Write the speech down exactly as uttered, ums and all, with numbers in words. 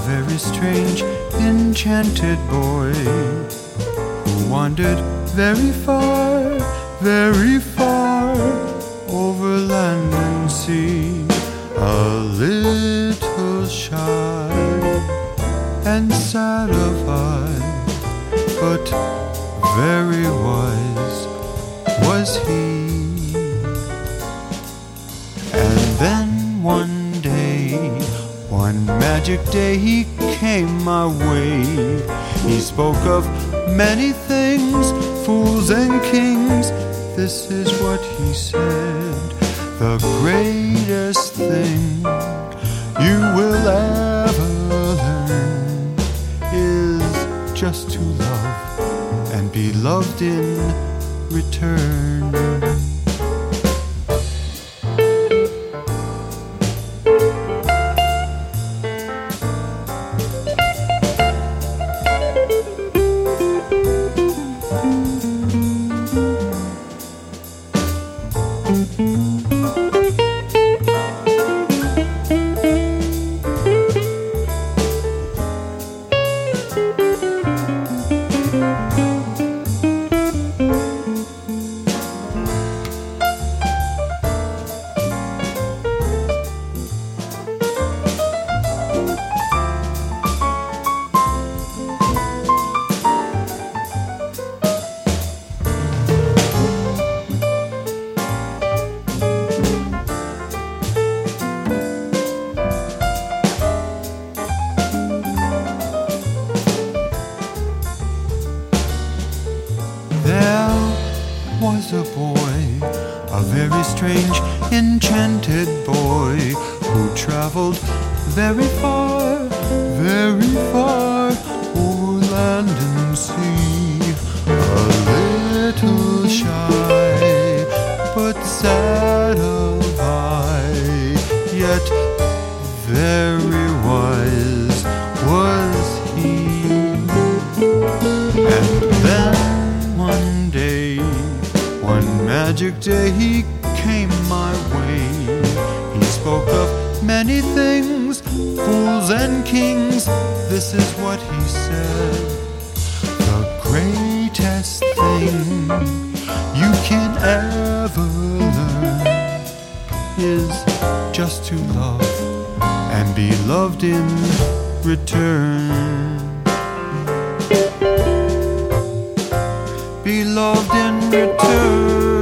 very strange, enchanted boy who wandered very far, very far over land and sea. A little shy and sad of eye, but very wise was he. And then one day, one magic day, he came my way. He spoke of many things, fools and kings. This is what he said: the greatest thing you will ever learn is just to love and be loved in return. Was a boy, a very strange, enchanted boy, who traveled very far, very far over land and sea. A little shy, but sad of eye, yet very wise was he. And then one day, one magic day, he came my way. He spoke of many things, fools and kings. This is what he said: the greatest thing you can ever learn is just to love and be loved in return. Be loved in return.